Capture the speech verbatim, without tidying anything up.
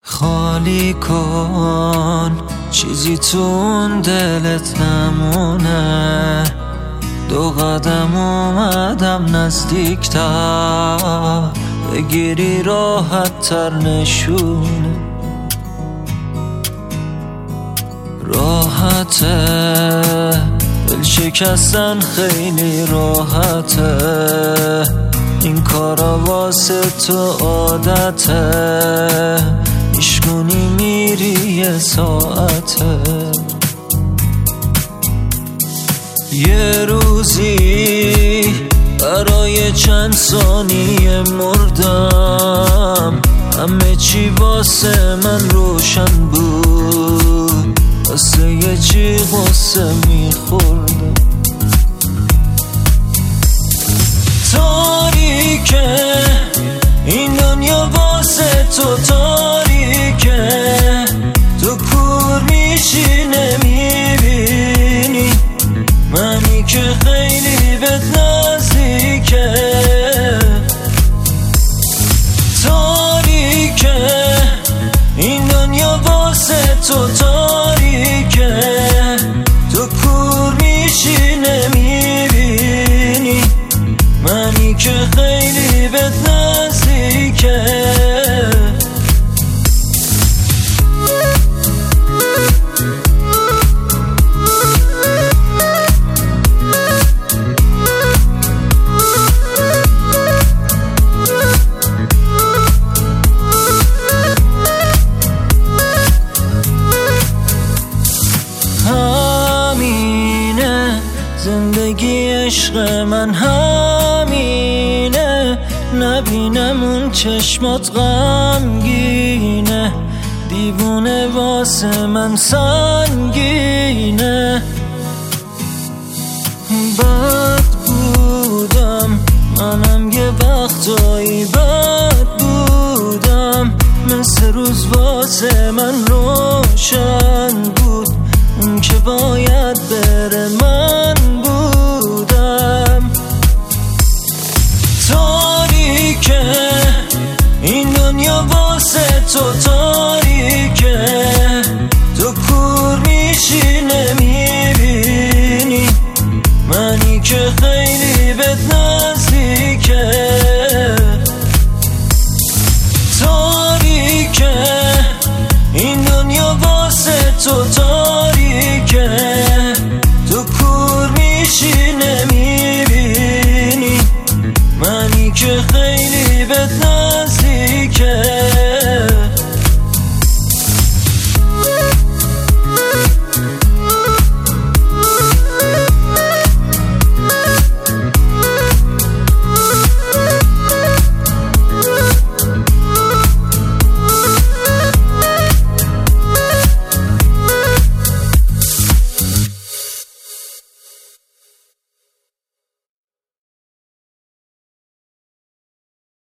خالی کن چیزی تو اون دلت نمونه، دو قدم اومدم نزدیکتر، بگیری راحت تر نشونه. راحته دل شکستن خیلی راحته، این کارا واسه تو عادته، ایشگونی میری یه ساعته. یه روزی برای چند ثانیه مردم، همه چی واسه من روشن بود، واسه یه چی غصه میخوردم. تاریکه این دنیا واسه تو تاریکه، تو کور میشی نمیبینی منی که خیلی بهت نزدیکه. تاریکه این دنیا واسه تو تاریکه، تو کور میشی نمیبینی منی که خیلی بهت نزدیکه. همینه زندگی عشق من، همینه نبینم اون چشمات غمگینه، دیوونه واسه من سنگینه. بد بودم منم یه وقتایی، بد بودم مثل روز واسه من روشن بود، اون که باید بره من بودم. تاریکه این دنیا واسه تو تاریکه،